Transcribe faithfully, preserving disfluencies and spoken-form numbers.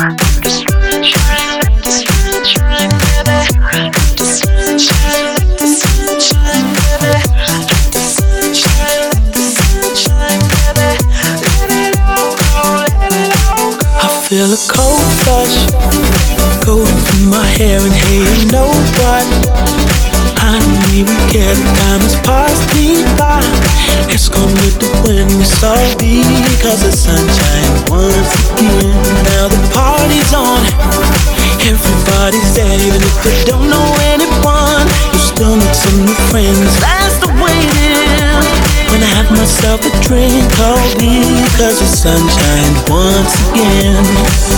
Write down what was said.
Feel a cold flush going through my hair, and hey, you know what? I don't even care, the time has passed me by. It's gone with the wind, it's all because the sunshine once again. Now the party's on, everybody's there, even if you don't know anyone. You still meet some new friends, that's the way it is. When I have myself a drink, all because the sunshine once again.